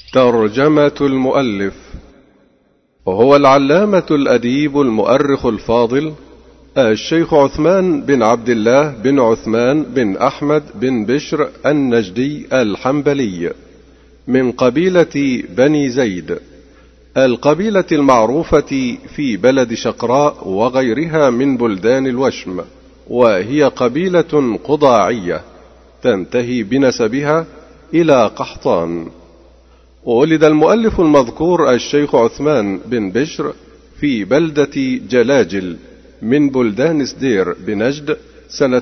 ترجمة المؤلف. وهو العلامة الأديب المؤرخ الفاضل الشيخ عثمان بن عبد الله بن عثمان بن أحمد بن بشر النجدي الحنبلي، من قبيلة بني زيد، القبيلة المعروفة في بلد شقراء وغيرها من بلدان الوشم، وهي قبيلة قضاعية تنتهي بنسبها إلى قحطان. ولد المؤلف المذكور الشيخ عثمان بن بشر في بلدة جلاجل من بلدان سدير بنجد سنة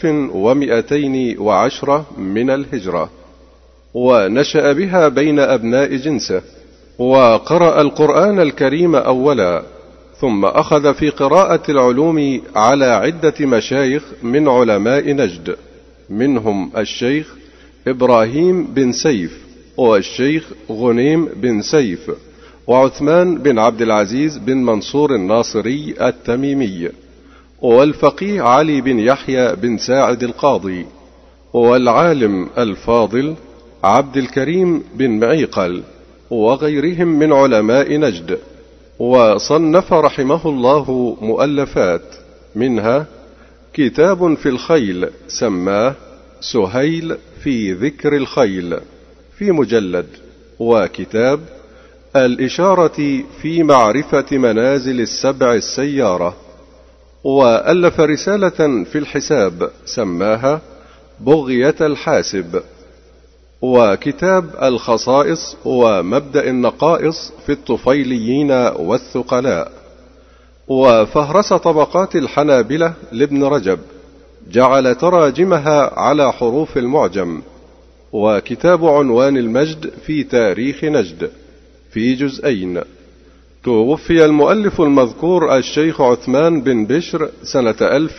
1210 من الهجرة، ونشأ بها بين أبناء جنسه، وقرأ القرآن الكريم أولا، ثم أخذ في قراءة العلوم على عدة مشايخ من علماء نجد، منهم الشيخ إبراهيم بن سيف، والشيخ غنيم بن سيف، وعثمان بن عبد العزيز بن منصور الناصري التميمي، والفقيه علي بن يحيى بن ساعد القاضي، والعالم الفاضل عبد الكريم بن معيقل، وغيرهم من علماء نجد. وصنف رحمه الله مؤلفات، منها كتاب في الخيل سماه سهيل في ذكر الخيل في مجلد، وكتاب الإشارة في معرفة منازل السبع السيارة، وألف رسالة في الحساب سماها بغية الحاسب، وكتاب الخصائص ومبدأ النقائص في الطفيليين والثقلاء، وفهرس طبقات الحنابلة لابن رجب، جعل تراجمها على حروف المعجم، وكتاب عنوان المجد في تاريخ نجد في جزئين. توفي المؤلف المذكور الشيخ عثمان بن بشر سنة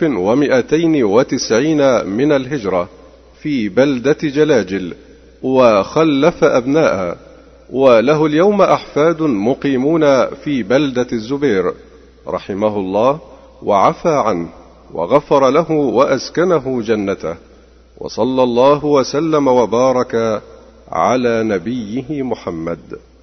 1290 من الهجرة في بلدة جلاجل، وخلف أبناء، وله اليوم أحفاد مقيمون في بلدة الزبير، رحمه الله وعفى عنه وغفر له وأسكنه جنته، وصلى الله وسلم وبارك على نبيه محمد.